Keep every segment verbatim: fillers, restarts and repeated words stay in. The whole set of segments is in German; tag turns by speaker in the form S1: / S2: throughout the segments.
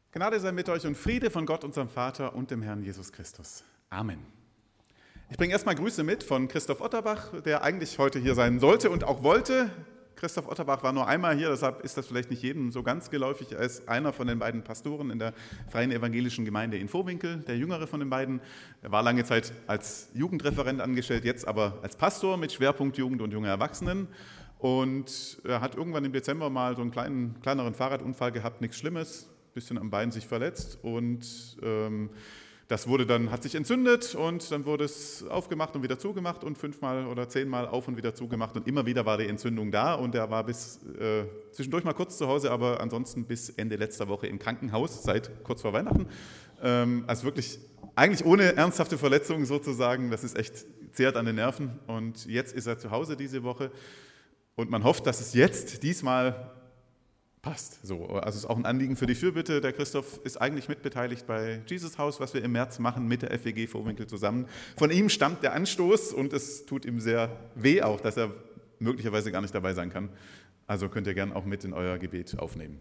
S1: Gnade sei mit euch und Friede von Gott, unserem Vater und dem Herrn Jesus Christus. Amen. Ich bringe erstmal Grüße mit von Christoph Otterbach, der eigentlich heute hier sein sollte und auch wollte. Christoph Otterbach war nur einmal hier, deshalb ist das vielleicht nicht jedem so ganz geläufig. Er ist einer von den beiden Pastoren in der Freien Evangelischen Gemeinde in Vohwinkel, der jüngere von den beiden. Er war lange Zeit als Jugendreferent angestellt, jetzt aber als Pastor mit Schwerpunkt Jugend und junge Erwachsenen. Und er hat irgendwann im Dezember mal so einen kleinen, kleineren Fahrradunfall gehabt, nichts Schlimmes, ein bisschen am Bein sich verletzt und ähm, das wurde dann, hat sich entzündet und dann wurde es aufgemacht und wieder zugemacht und fünfmal oder zehnmal auf und wieder zugemacht und immer wieder war die Entzündung da und er war bis äh, zwischendurch mal kurz zu Hause, aber ansonsten bis Ende letzter Woche im Krankenhaus, seit kurz vor Weihnachten. Ähm, also wirklich eigentlich ohne ernsthafte Verletzungen sozusagen, das ist echt, zehrt an den Nerven und jetzt ist er zu Hause diese Woche und man hofft, dass es jetzt diesmal passt. So, also es ist auch ein Anliegen für die Fürbitte. Der Christoph ist eigentlich mitbeteiligt bei Jesus Haus, was wir im März machen mit der F E G Vohwinkel zusammen. Von ihm stammt der Anstoß und es tut ihm sehr weh auch, dass er möglicherweise gar nicht dabei sein kann. Also könnt ihr gern auch mit in euer Gebet aufnehmen.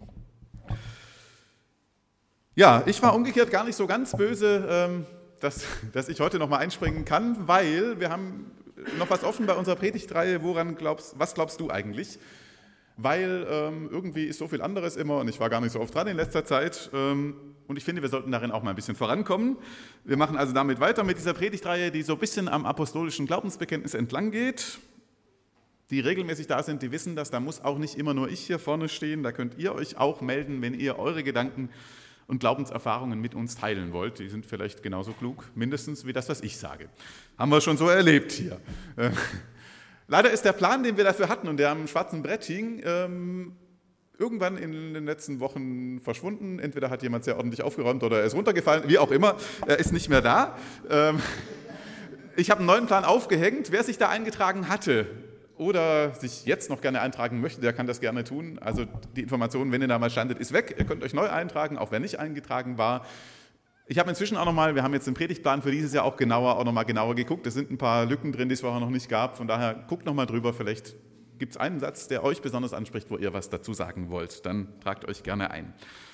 S1: Ja, ich war umgekehrt gar nicht so ganz böse, dass, dass ich heute noch mal einspringen kann, weil wir haben noch was offen bei unserer Predigtreihe. Woran glaubst, was glaubst du eigentlich? Weil ähm, irgendwie ist so viel anderes immer und ich war gar nicht so oft dran in letzter Zeit ähm, und ich finde, wir sollten darin auch mal ein bisschen vorankommen. Wir machen also damit weiter mit dieser Predigtreihe, die so ein bisschen am apostolischen Glaubensbekenntnis entlang geht. Die regelmäßig da sind, die wissen das, da muss auch nicht immer nur ich hier vorne stehen, da könnt ihr euch auch melden, wenn ihr eure Gedanken und Glaubenserfahrungen mit uns teilen wollt. Die sind vielleicht genauso klug, mindestens wie das, was ich sage. Haben wir schon so erlebt hier. Leider ist der Plan, den wir dafür hatten und der am schwarzen Brett hing, ähm, irgendwann in den letzten Wochen verschwunden. Entweder hat jemand sehr ordentlich aufgeräumt oder er ist runtergefallen, wie auch immer. Er ist nicht mehr da. Ähm, ich habe einen neuen Plan aufgehängt. Wer sich da eingetragen hatte oder sich jetzt noch gerne eintragen möchte, der kann das gerne tun. Also die Information, wenn ihr da mal standet, ist weg. Ihr könnt euch neu eintragen, auch wer nicht eingetragen war. Ich habe inzwischen auch nochmal, wir haben jetzt den Predigtplan für dieses Jahr auch genauer, auch nochmal genauer geguckt. Es sind ein paar Lücken drin, die es vorher noch nicht gab. Von daher guckt nochmal drüber. Vielleicht gibt es einen Satz, der euch besonders anspricht, wo ihr was dazu sagen wollt. Dann tragt euch gerne ein.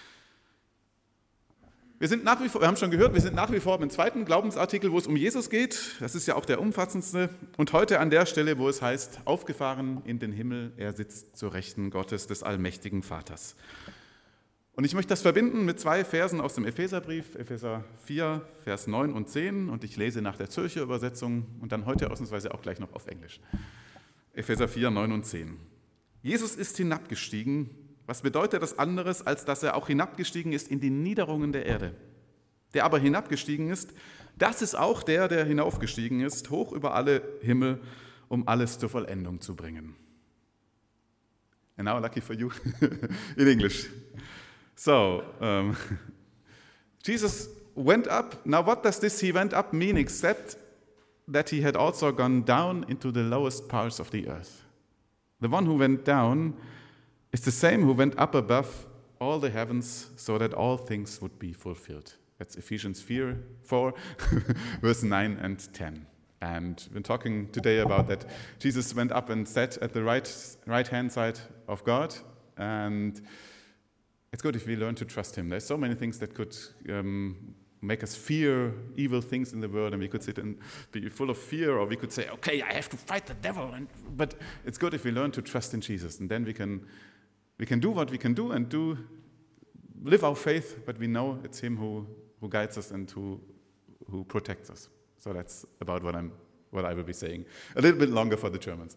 S1: Wir sind nach wie vor, wir haben schon gehört, wir sind nach wie vor im zweiten Glaubensartikel, wo es um Jesus geht. Das ist ja auch der umfassendste. Und heute an der Stelle, wo es heißt, aufgefahren in den Himmel, er sitzt zur Rechten Gottes des allmächtigen Vaters. Und ich möchte das verbinden mit zwei Versen aus dem Epheserbrief, Epheser vier, Vers neun und zehn. Und ich lese nach der Zürcher Übersetzung und dann heute ausnahmsweise auch gleich noch auf Englisch. Epheser vier, neun und zehn. Jesus ist hinabgestiegen. Was bedeutet das anderes, als dass er auch hinabgestiegen ist in die Niederungen der Erde? Der aber hinabgestiegen ist, das ist auch der, der hinaufgestiegen ist, hoch über alle Himmel, um alles zur Vollendung zu bringen. And now lucky for you in English. So, um, Jesus went up. Now what does this he went up mean except that he had also gone down into the lowest parts of the earth? The one who went down is the same who went up above all the heavens so that all things would be fulfilled. That's Ephesians four, verse nine and ten. And we're talking today about that Jesus went up and sat at the right right hand side of God, and it's good if we learn to trust him. There's so many things that could um, make us fear evil things in the world, and we could sit and be full of fear, or we could say, okay, I have to fight the devil. And, but it's good if we learn to trust in Jesus, and then we can we can do what we can do and do live our faith, but we know it's him who, who guides us and who who protects us. So that's about what I'm what I will be saying. A little bit longer for the Germans.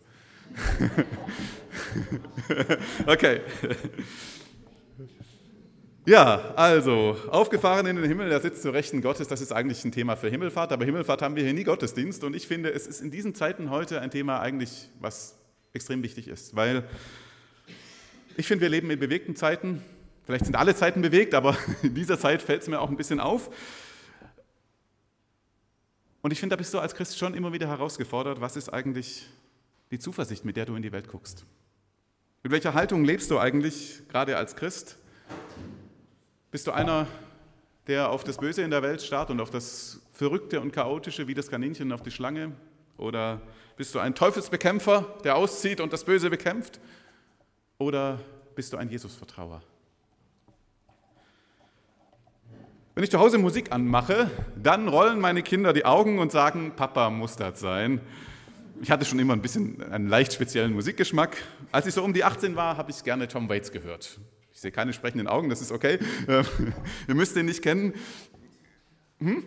S1: Okay. Ja, also, aufgefahren in den Himmel, der sitzt zur Rechten Gottes, das ist eigentlich ein Thema für Himmelfahrt, aber Himmelfahrt haben wir hier nie Gottesdienst und ich finde, es ist in diesen Zeiten heute ein Thema eigentlich, was extrem wichtig ist, weil ich finde, wir leben in bewegten Zeiten, vielleicht sind alle Zeiten bewegt, aber in dieser Zeit fällt es mir auch ein bisschen auf und ich finde, da bist du als Christ schon immer wieder herausgefordert, was ist eigentlich die Zuversicht, mit der du in die Welt guckst? Mit welcher Haltung lebst du eigentlich, gerade als Christ? Bist du einer, der auf das Böse in der Welt starrt und auf das Verrückte und Chaotische wie das Kaninchen auf die Schlange? Oder bist du ein Teufelsbekämpfer, der auszieht und das Böse bekämpft? Oder bist du ein Jesus-Vertrauer? Wenn ich zu Hause Musik anmache, dann rollen meine Kinder die Augen und sagen, Papa muss das sein. Ich hatte schon immer ein bisschen einen leicht speziellen Musikgeschmack. Als ich so um die achtzehn war, habe ich gerne Tom Waits gehört. Ich sehe keine sprechenden Augen, das ist okay. Ihr müsst den nicht kennen. Hm?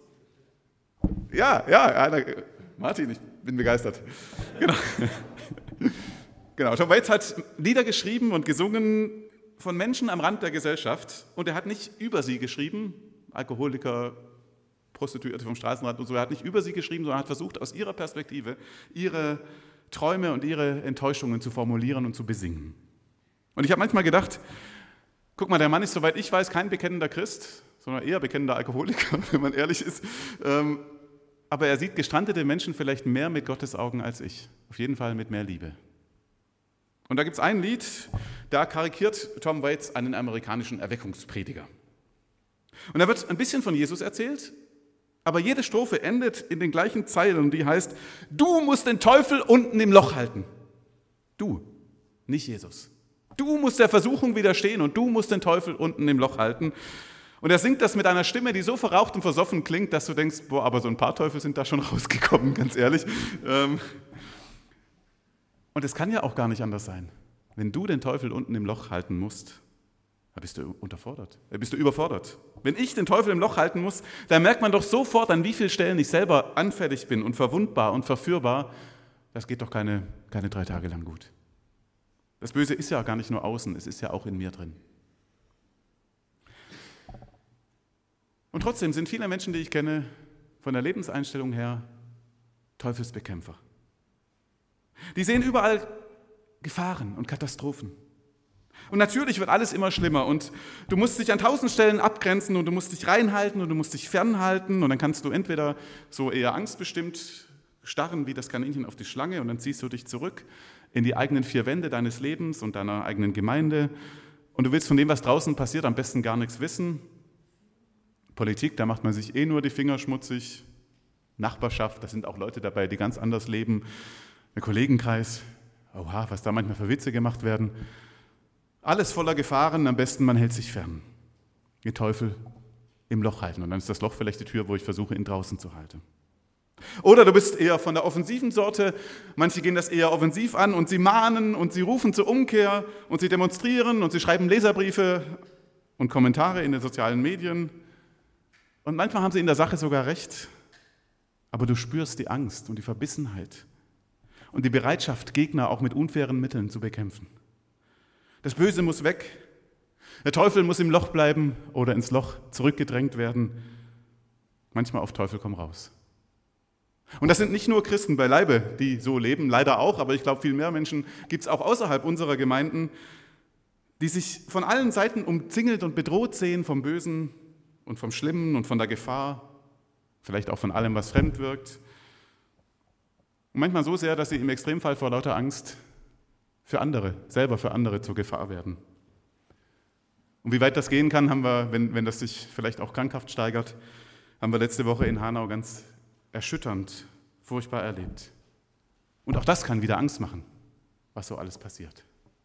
S1: Ja, ja, Martin, ich bin begeistert. Genau. Genau, Tom Waits hat Lieder geschrieben und gesungen von Menschen am Rand der Gesellschaft und er hat nicht über sie geschrieben, Alkoholiker, Prostituierte vom Straßenrand und so, er hat nicht über sie geschrieben, sondern hat versucht, aus ihrer Perspektive ihre Träume und ihre Enttäuschungen zu formulieren und zu besingen. Und ich habe manchmal gedacht, guck mal, der Mann ist, soweit ich weiß, kein bekennender Christ, sondern eher bekennender Alkoholiker, wenn man ehrlich ist. Aber er sieht gestrandete Menschen vielleicht mehr mit Gottes Augen als ich, auf jeden Fall mit mehr Liebe. Und da gibt es ein Lied, da karikiert Tom Waits einen amerikanischen Erweckungsprediger. Und da wird ein bisschen von Jesus erzählt, aber jede Strophe endet in den gleichen Zeilen, die heißt, du musst den Teufel unten im Loch halten. Du, nicht Jesus. Du musst der Versuchung widerstehen und du musst den Teufel unten im Loch halten. Und er singt das mit einer Stimme, die so verraucht und versoffen klingt, dass du denkst, boah, aber so ein paar Teufel sind da schon rausgekommen, ganz ehrlich. Und es kann ja auch gar nicht anders sein. Wenn du den Teufel unten im Loch halten musst, dann bist du unterfordert, dann bist du überfordert. Wenn ich den Teufel im Loch halten muss, dann merkt man doch sofort, an wie vielen Stellen ich selber anfällig bin und verwundbar und verführbar. Das geht doch keine, keine drei Tage lang gut. Das Böse ist ja gar nicht nur außen, es ist ja auch in mir drin. Und trotzdem sind viele Menschen, die ich kenne, von der Lebenseinstellung her Teufelsbekämpfer. Die sehen überall Gefahren und Katastrophen. Und natürlich wird alles immer schlimmer und du musst dich an tausend Stellen abgrenzen und du musst dich reinhalten und du musst dich fernhalten und dann kannst du entweder so eher angstbestimmt starren wie das Kaninchen auf die Schlange und dann ziehst du dich zurück in die eigenen vier Wände deines Lebens und deiner eigenen Gemeinde und du willst von dem, was draußen passiert, am besten gar nichts wissen. Politik, da macht man sich eh nur die Finger schmutzig. Nachbarschaft, da sind auch Leute dabei, die ganz anders leben. Der Kollegenkreis, oha, was da manchmal für Witze gemacht werden. Alles voller Gefahren, am besten man hält sich fern. Den Teufel im Loch halten und dann ist das Loch vielleicht die Tür, wo ich versuche, ihn draußen zu halten. Oder du bist eher von der offensiven Sorte, manche gehen das eher offensiv an und sie mahnen und sie rufen zur Umkehr und sie demonstrieren und sie schreiben Leserbriefe und Kommentare in den sozialen Medien und manchmal haben sie in der Sache sogar recht, aber du spürst die Angst und die Verbissenheit und die Bereitschaft, Gegner auch mit unfairen Mitteln zu bekämpfen. Das Böse muss weg, der Teufel muss im Loch bleiben oder ins Loch zurückgedrängt werden, manchmal auf Teufel komm raus. Und das sind nicht nur Christen beileibe, die so leben, leider auch, aber ich glaube, viel mehr Menschen gibt es auch außerhalb unserer Gemeinden, die sich von allen Seiten umzingelt und bedroht sehen vom Bösen und vom Schlimmen und von der Gefahr, vielleicht auch von allem, was fremd wirkt. Und manchmal so sehr, dass sie im Extremfall vor lauter Angst für andere, selber für andere zur Gefahr werden. Und wie weit das gehen kann, haben wir, wenn, wenn das sich vielleicht auch krankhaft steigert, haben wir letzte Woche in Hanau ganz erschütternd, furchtbar erlebt. Und auch das kann wieder Angst machen, was so alles passiert.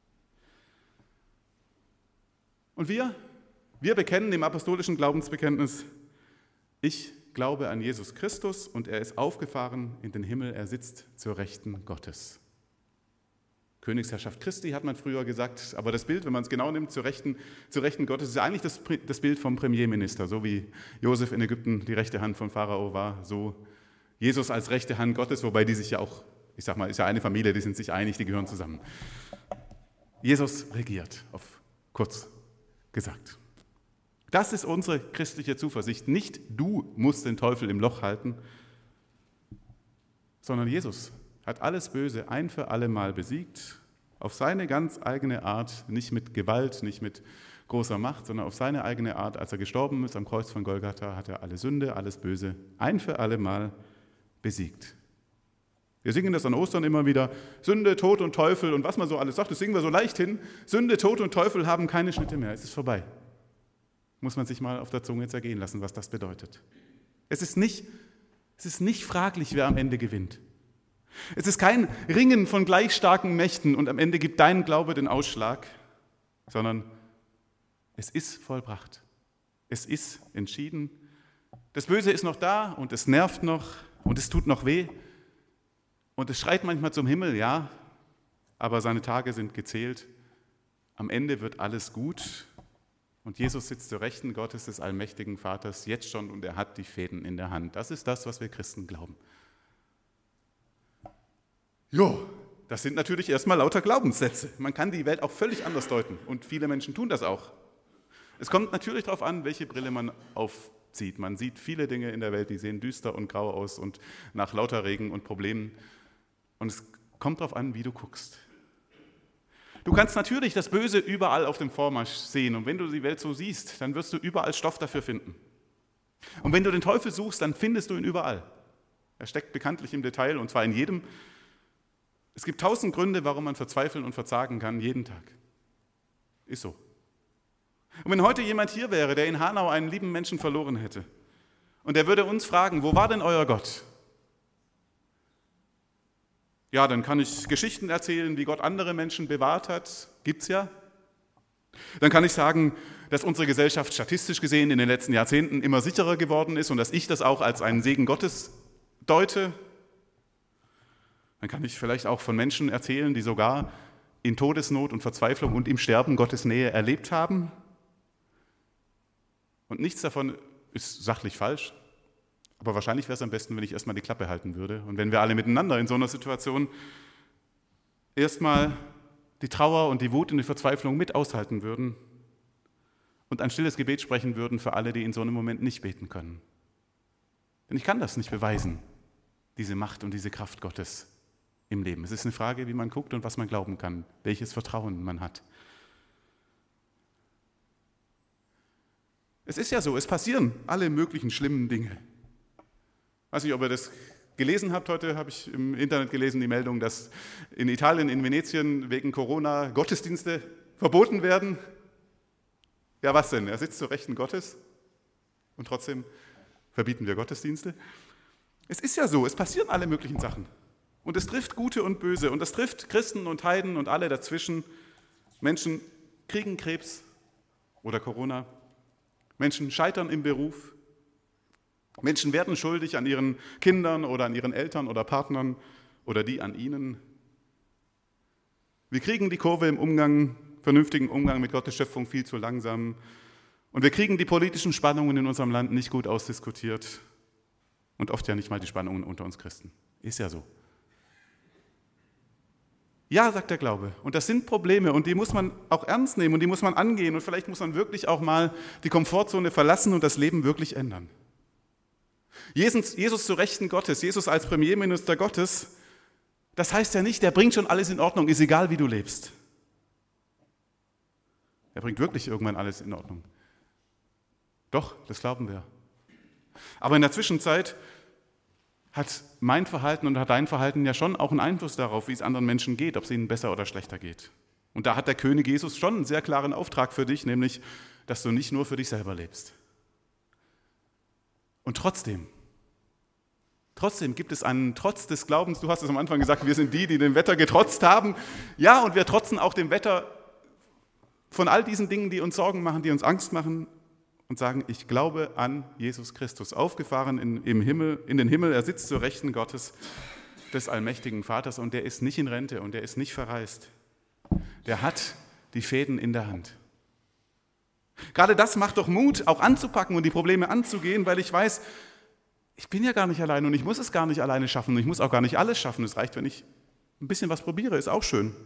S1: Und wir, wir bekennen im apostolischen Glaubensbekenntnis, ich glaube an Jesus Christus und er ist aufgefahren in den Himmel, er sitzt zur Rechten Gottes. Königsherrschaft Christi hat man früher gesagt, aber das Bild, wenn man es genau nimmt, zur Rechten, zur Rechten Gottes, ist ja eigentlich das, das Bild vom Premierminister, so wie Josef in Ägypten die rechte Hand von Pharao war, so Jesus als rechte Hand Gottes, wobei die sich ja auch, ich sag mal, ist ja eine Familie, die sind sich einig, die gehören zusammen. Jesus regiert, auf kurz gesagt. Das ist unsere christliche Zuversicht. Nicht du musst den Teufel im Loch halten, sondern Jesus hat alles Böse ein für alle Mal besiegt, auf seine ganz eigene Art, nicht mit Gewalt, nicht mit großer Macht, sondern auf seine eigene Art. Als er gestorben ist am Kreuz von Golgatha, hat er alle Sünde, alles Böse ein für alle Mal besiegt. Wir singen das an Ostern immer wieder, Sünde, Tod und Teufel und was man so alles sagt, das singen wir so leicht hin. Sünde, Tod und Teufel haben keine Schnitte mehr, es ist vorbei. Muss man sich mal auf der Zunge zergehen lassen, was das bedeutet. Es ist nicht, es ist nicht fraglich, wer am Ende gewinnt. Es ist kein Ringen von gleich starken Mächten und am Ende gibt dein Glaube den Ausschlag, sondern es ist vollbracht. Es ist entschieden. Das Böse ist noch da und es nervt noch und es tut noch weh und es schreit manchmal zum Himmel, ja, aber seine Tage sind gezählt. Am Ende wird alles gut und Jesus sitzt zur Rechten Gottes des allmächtigen Vaters jetzt schon und er hat die Fäden in der Hand. Das ist das, was wir Christen glauben. Jo, das sind natürlich erstmal lauter Glaubenssätze. Man kann die Welt auch völlig anders deuten und viele Menschen tun das auch. Es kommt natürlich darauf an, welche Brille man aufzieht. Man sieht viele Dinge in der Welt, die sehen düster und grau aus und nach lauter Regen und Problemen. Und es kommt darauf an, wie du guckst. Du kannst natürlich das Böse überall auf dem Vormarsch sehen. Und wenn du die Welt so siehst, dann wirst du überall Stoff dafür finden. Und wenn du den Teufel suchst, dann findest du ihn überall. Er steckt bekanntlich im Detail und zwar in jedem. Es gibt tausend Gründe, warum man verzweifeln und verzagen kann, jeden Tag. Ist so. Und wenn heute jemand hier wäre, der in Hanau einen lieben Menschen verloren hätte und der würde uns fragen, wo war denn euer Gott? Ja, dann kann ich Geschichten erzählen, wie Gott andere Menschen bewahrt hat, gibt's ja. Dann kann ich sagen, dass unsere Gesellschaft statistisch gesehen in den letzten Jahrzehnten immer sicherer geworden ist und dass ich das auch als einen Segen Gottes deute. Dann kann ich vielleicht auch von Menschen erzählen, die sogar in Todesnot und Verzweiflung und im Sterben Gottes Nähe erlebt haben. Und nichts davon ist sachlich falsch, aber wahrscheinlich wäre es am besten, wenn ich erstmal die Klappe halten würde und wenn wir alle miteinander in so einer Situation erstmal die Trauer und die Wut und die Verzweiflung mit aushalten würden und ein stilles Gebet sprechen würden für alle, die in so einem Moment nicht beten können. Denn ich kann das nicht beweisen, diese Macht und diese Kraft Gottes im Leben. Es ist eine Frage, wie man guckt und was man glauben kann, welches Vertrauen man hat. Es ist ja so, es passieren alle möglichen schlimmen Dinge. Ich weiß nicht, ob ihr das gelesen habt, heute habe ich im Internet gelesen, die Meldung, dass in Italien, in Venetien wegen Corona Gottesdienste verboten werden. Ja, was denn? Er sitzt zur Rechten Gottes und trotzdem verbieten wir Gottesdienste. Es ist ja so, es passieren alle möglichen Sachen. Und es trifft Gute und Böse und es trifft Christen und Heiden und alle dazwischen. Menschen kriegen Krebs oder Corona. Menschen scheitern im Beruf. Menschen werden schuldig an ihren Kindern oder an ihren Eltern oder Partnern oder die an ihnen. Wir kriegen die Kurve im Umgang, vernünftigen Umgang mit Gottes Schöpfung viel zu langsam. Und wir kriegen die politischen Spannungen in unserem Land nicht gut ausdiskutiert. Und oft ja nicht mal die Spannungen unter uns Christen. Ist ja so. Ja, sagt der Glaube. Und das sind Probleme und die muss man auch ernst nehmen und die muss man angehen. Und vielleicht muss man wirklich auch mal die Komfortzone verlassen und das Leben wirklich ändern. Jesus, Jesus zu Rechten Gottes, Jesus als Premierminister Gottes, das heißt ja nicht, der bringt schon alles in Ordnung, ist egal, wie du lebst. Er bringt wirklich irgendwann alles in Ordnung. Doch, das glauben wir. Aber in der Zwischenzeit hat mein Verhalten und hat dein Verhalten ja schon auch einen Einfluss darauf, wie es anderen Menschen geht, ob es ihnen besser oder schlechter geht. Und da hat der König Jesus schon einen sehr klaren Auftrag für dich, nämlich, dass du nicht nur für dich selber lebst. Und trotzdem, trotzdem gibt es einen Trotz des Glaubens. Du hast es am Anfang gesagt, wir sind die, die dem Wetter getrotzt haben. Ja, und wir trotzen auch dem Wetter von all diesen Dingen, die uns Sorgen machen, die uns Angst machen und sagen, ich glaube an Jesus Christus, aufgefahren in, im Himmel, in den Himmel. Er sitzt zur Rechten Gottes, des allmächtigen Vaters und der ist nicht in Rente und der ist nicht verreist. Der hat die Fäden in der Hand. Gerade das macht doch Mut, auch anzupacken und die Probleme anzugehen, weil ich weiß, ich bin ja gar nicht allein und ich muss es gar nicht alleine schaffen und ich muss auch gar nicht alles schaffen. Es reicht, wenn ich ein bisschen was probiere, ist auch schön.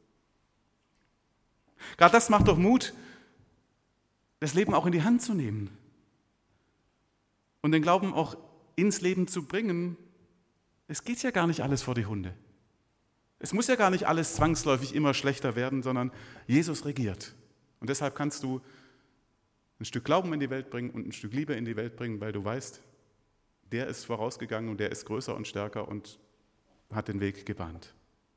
S1: Gerade das macht doch Mut, das Leben auch in die Hand zu nehmen und den Glauben auch ins Leben zu bringen. Es geht ja gar nicht alles vor die Hunde. Es muss ja gar nicht alles zwangsläufig immer schlechter werden, sondern Jesus regiert. Und deshalb kannst du ein Stück Glauben in die Welt bringen und ein Stück Liebe in die Welt bringen, weil du weißt, der ist vorausgegangen und der ist größer und stärker und hat den Weg gebahnt.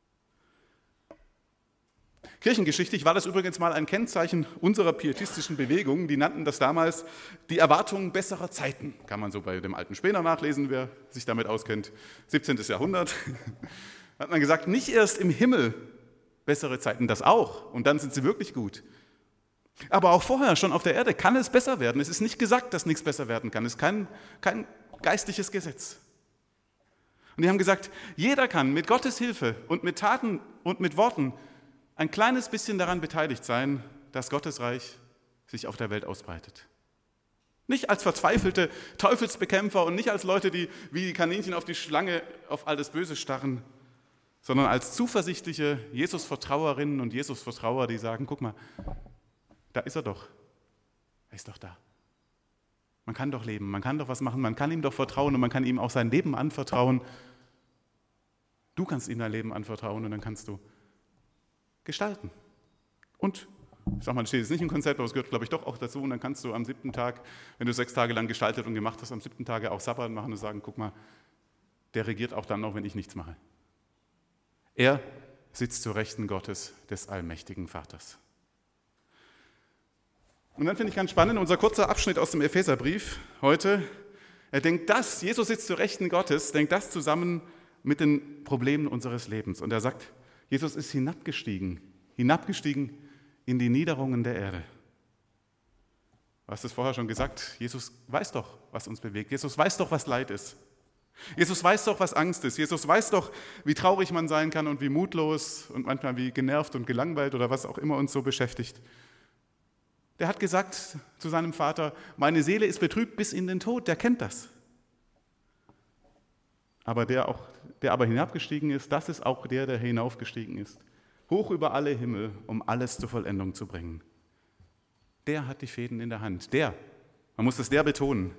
S1: Kirchengeschichtlich war das übrigens mal ein Kennzeichen unserer pietistischen Bewegung. Die nannten das damals die Erwartung besserer Zeiten. Kann man so bei dem alten Spener nachlesen, wer sich damit auskennt. siebzehntes Jahrhundert. Da hat man gesagt, nicht erst im Himmel bessere Zeiten, das auch. Und dann sind sie wirklich gut. Aber auch vorher, schon auf der Erde, kann es besser werden. Es ist nicht gesagt, dass nichts besser werden kann. Es ist kein, kein geistliches Gesetz. Und die haben gesagt, jeder kann mit Gottes Hilfe und mit Taten und mit Worten ein kleines bisschen daran beteiligt sein, dass Gottes Reich sich auf der Welt ausbreitet. Nicht als verzweifelte Teufelsbekämpfer und nicht als Leute, die wie die Kaninchen auf die Schlange auf all das Böse starren, sondern als zuversichtliche Jesus-Vertrauerinnen und Jesus-Vertrauer, die sagen, guck mal, da ist er doch, er ist doch da. Man kann doch leben, man kann doch was machen, man kann ihm doch vertrauen und man kann ihm auch sein Leben anvertrauen. Du kannst ihm dein Leben anvertrauen und dann kannst du gestalten. Und, ich sag mal, das steht jetzt nicht im Konzept, aber es gehört, glaube ich, doch auch dazu. Und dann kannst du am siebten Tag, wenn du sechs Tage lang gestaltet und gemacht hast, am siebten Tage auch Sabbat machen und sagen, guck mal, der regiert auch dann noch, wenn ich nichts mache. Er sitzt zur Rechten Gottes, des allmächtigen Vaters. Und dann finde ich ganz spannend, unser kurzer Abschnitt aus dem Epheserbrief heute, er denkt das, Jesus sitzt zur Rechten Gottes, denkt das zusammen mit den Problemen unseres Lebens. Und er sagt, Jesus ist hinabgestiegen, hinabgestiegen in die Niederungen der Erde. Du hast es vorher schon gesagt, Jesus weiß doch, was uns bewegt. Jesus weiß doch, was Leid ist. Jesus weiß doch, was Angst ist. Jesus weiß doch, wie traurig man sein kann und wie mutlos und manchmal wie genervt und gelangweilt oder was auch immer uns so beschäftigt. Der hat gesagt zu seinem Vater, meine Seele ist betrübt bis in den Tod, der kennt das. Aber der, auch, der aber hinabgestiegen ist, das ist auch der, der hinaufgestiegen ist. Hoch über alle Himmel, um alles zur Vollendung zu bringen. Der hat die Fäden in der Hand. Der, man muss das der betonen.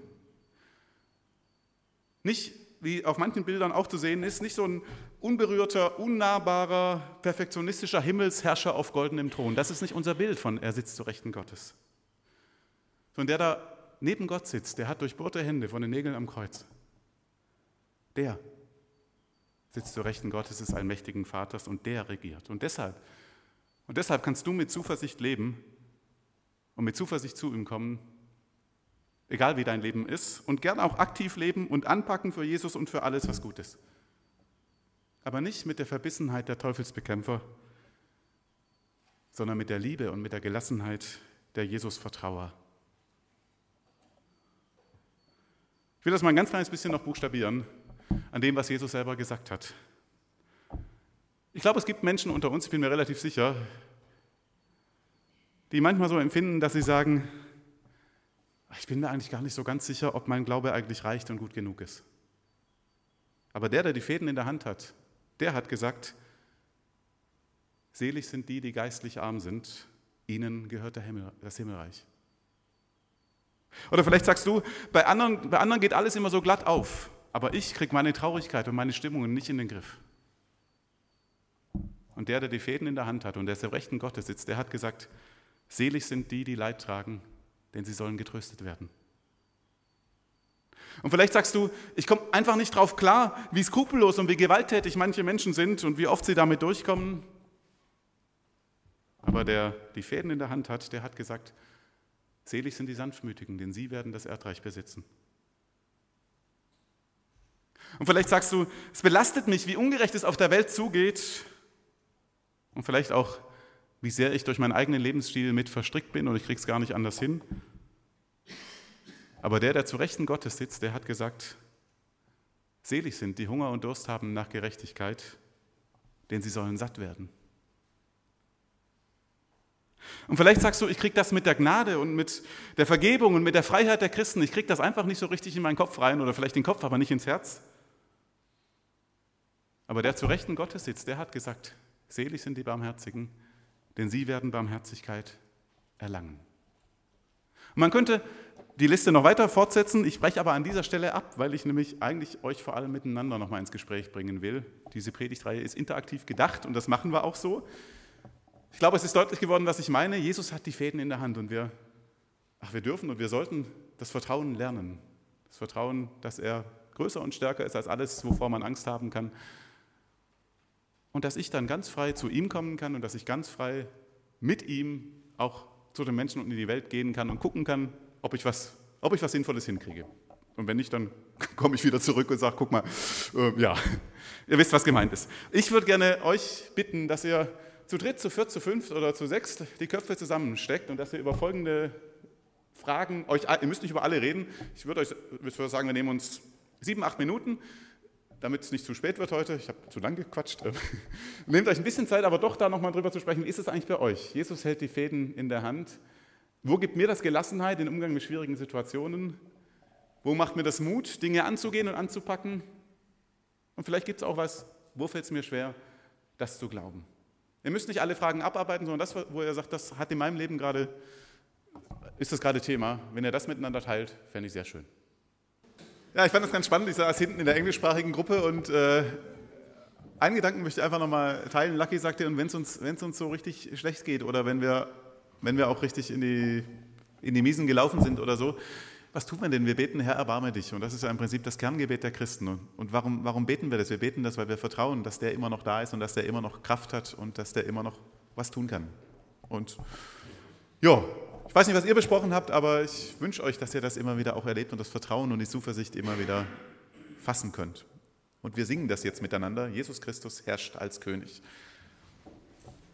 S1: Nicht, wie auf manchen Bildern auch zu sehen ist, nicht so ein unberührter, unnahbarer, perfektionistischer Himmelsherrscher auf goldenem Thron. Das ist nicht unser Bild von, er sitzt zur Rechten Gottes. Sondern der da neben Gott sitzt, der hat durchbohrte Hände von den Nägeln am Kreuz. Der sitzt zur Rechten Gottes des allmächtigen Vaters und der regiert. Und deshalb, und deshalb kannst du mit Zuversicht leben und mit Zuversicht zu ihm kommen, egal wie dein Leben ist, und gern auch aktiv leben und anpacken für Jesus und für alles, was gut ist. Aber nicht mit der Verbissenheit der Teufelsbekämpfer, sondern mit der Liebe und mit der Gelassenheit der Jesus-Vertrauer. Ich will das mal ein ganz kleines bisschen noch buchstabieren an dem, was Jesus selber gesagt hat. Ich glaube, es gibt Menschen unter uns, ich bin mir relativ sicher, die manchmal so empfinden, dass sie sagen, ich bin mir eigentlich gar nicht so ganz sicher, ob mein Glaube eigentlich reicht und gut genug ist. Aber der, der die Fäden in der Hand hat, der hat gesagt, selig sind die, die geistlich arm sind, ihnen gehört der Himmel, das Himmelreich. Oder vielleicht sagst du, bei anderen, bei anderen geht alles immer so glatt auf, aber ich kriege meine Traurigkeit und meine Stimmungen nicht in den Griff. Und der, der die Fäden in der Hand hat und der zur Rechten Gottes sitzt, der hat gesagt, selig sind die, die Leid tragen, denn sie sollen getröstet werden. Und vielleicht sagst du, ich komme einfach nicht drauf klar, wie skrupellos und wie gewalttätig manche Menschen sind und wie oft sie damit durchkommen. Aber der die Fäden in der Hand hat, der hat gesagt, selig sind die Sanftmütigen, denn sie werden das Erdreich besitzen. Und vielleicht sagst du, es belastet mich, wie ungerecht es auf der Welt zugeht und vielleicht auch, wie sehr ich durch meinen eigenen Lebensstil mit verstrickt bin und ich kriege es gar nicht anders hin. Aber der, der zu Rechten Gottes sitzt, der hat gesagt, selig sind, die Hunger und Durst haben nach Gerechtigkeit, denn sie sollen satt werden. Und vielleicht sagst du, ich kriege das mit der Gnade und mit der Vergebung und mit der Freiheit der Christen, ich kriege das einfach nicht so richtig in meinen Kopf rein oder vielleicht den Kopf, aber nicht ins Herz. Aber der zu Rechten Gottes sitzt, der hat gesagt, selig sind die Barmherzigen, denn sie werden Barmherzigkeit erlangen. Und man könnte die Liste noch weiter fortsetzen, ich breche aber an dieser Stelle ab, weil ich nämlich eigentlich euch vor allem miteinander noch mal ins Gespräch bringen will. Diese Predigtreihe ist interaktiv gedacht und das machen wir auch so. Ich glaube, es ist deutlich geworden, was ich meine. Jesus hat die Fäden in der Hand und wir, ach, wir dürfen und wir sollten das Vertrauen lernen. Das Vertrauen, dass er größer und stärker ist als alles, wovor man Angst haben kann. Und dass ich dann ganz frei zu ihm kommen kann und dass ich ganz frei mit ihm auch zu den Menschen und in die Welt gehen kann und gucken kann, ob ich was, ob ich was Sinnvolles hinkriege. Und wenn nicht, dann komme ich wieder zurück und sage, guck mal, äh, ja, ihr wisst, was gemeint ist. Ich würde gerne euch bitten, dass ihr zu dritt, zu viert, zu fünft oder zu sechst die Köpfe zusammensteckt und dass wir über folgende Fragen, euch, ihr müsst nicht über alle reden, ich würde euch ich würde sagen, wir nehmen uns sieben, acht Minuten, damit es nicht zu spät wird heute, ich habe zu lang gequatscht, nehmt euch ein bisschen Zeit, aber doch da nochmal drüber zu sprechen, wie ist es eigentlich bei euch? Jesus hält die Fäden in der Hand. Wo gibt mir das Gelassenheit im Umgang mit schwierigen Situationen? Wo macht mir das Mut, Dinge anzugehen und anzupacken? Und vielleicht gibt es auch was, wo fällt es mir schwer, das zu glauben? Ihr müsst nicht alle Fragen abarbeiten, sondern das, wo ihr sagt, das hat in meinem Leben gerade, ist das gerade Thema. Wenn ihr das miteinander teilt, fände ich sehr schön. Ja, ich fand das ganz spannend. Ich saß hinten in der englischsprachigen Gruppe und äh, einen Gedanken möchte ich einfach nochmal teilen. Lucky sagte, und wenn es uns, wenn es uns so richtig schlecht geht oder wenn wir, wenn wir auch richtig in die, in die Miesen gelaufen sind oder so, was tut man denn? Wir beten, Herr, erbarme dich. Und das ist ja im Prinzip das Kerngebet der Christen. Und warum, warum beten wir das? Wir beten das, weil wir vertrauen, dass der immer noch da ist und dass der immer noch Kraft hat und dass der immer noch was tun kann. Und ja, ich weiß nicht, was ihr besprochen habt, aber ich wünsche euch, dass ihr das immer wieder auch erlebt und das Vertrauen und die Zuversicht immer wieder fassen könnt. Und wir singen das jetzt miteinander. Jesus Christus herrscht als König.